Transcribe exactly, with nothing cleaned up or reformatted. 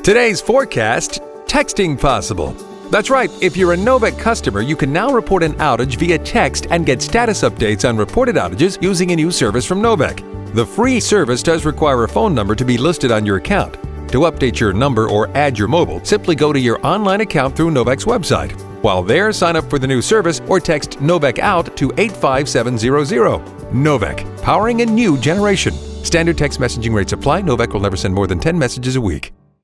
Today's forecast, texting possible. That's right, if you're a Novec customer, you can now report an outage via text and get status updates on reported outages using a new service from Novec. The free service does require a phone number to be listed on your account. To update your number or add your mobile, simply go to your online account through Novec's website. While there, sign up for the new service or text Novec out to eight five seven zero zero. Novec, powering a new generation. Standard text messaging rates apply. Novec will never send more than ten messages a week.